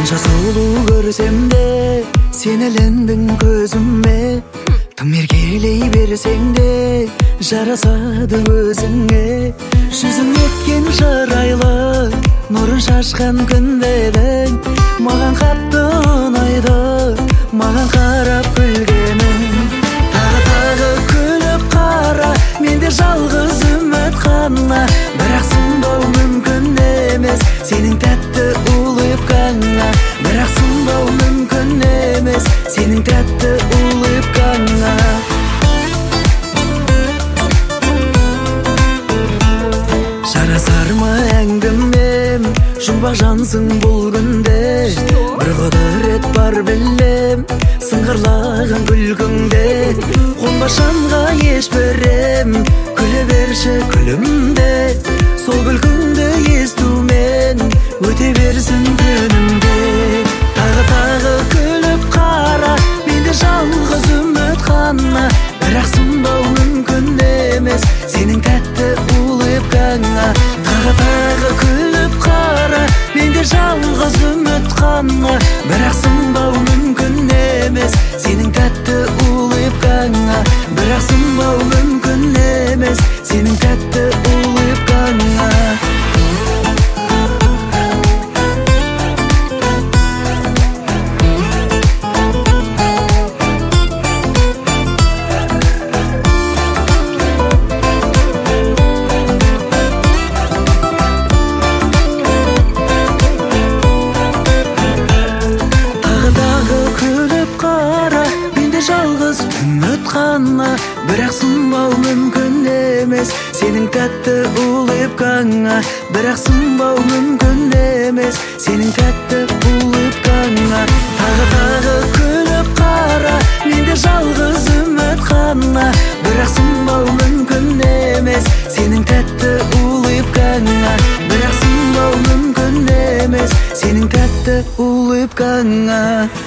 Қанша сұлу көрсем де, сен іліндің көзіме. Тым еркелей берсең де, жарасады өзіңе. Жүзің еткен шырайлы, нұрын шашқан күнделің. Маған қатты ұнайды, маған қарап күлгенің. Тағы күліп қара, менде жалғыз үміт қана. Бірақ сынбау мүмкін емес, сенің тәтті улыбкаңа. Бірақ сынбау мүмкін емес, сенің тәтті улыбкаңа. Жарасар ма әңгімем, жұмбақ жансың бұл күнде. Бір құдірет бар білем, сыңғырлаған күлкіңде. Қонбашанға ешбірем, күле берші күлімде. Сол күлкіңді естумен өте берсін күнімде. Тағы күліп қара, менде жалғыз үміт қана. Бірақ сынбау мүмкін емес, сенің тәтті улыбкаңа. Тағы күліп қара, менде жалғыз үміт қана. Бірақ сынбау мүмкін емес, сенің тәтті улыбкаңа. Бірақ сынбау мүмкін емес, сенің тәтті улыбкаңа. Жалғыз үміт қана, бірақ сынбау мүмкін емес, сенің тәтті улыбкаңа. Бірақ сынбау мүмкін емес, сенің тәтті улыбкаңа. Тағы күліп қара, менде жалғыз үміт қана. Бірақ сынбау мүмкін емес, сенің тәтті улыбкаңа. Бірақ сынбау мүмкін емес, сенің тәтті улыбкаңа.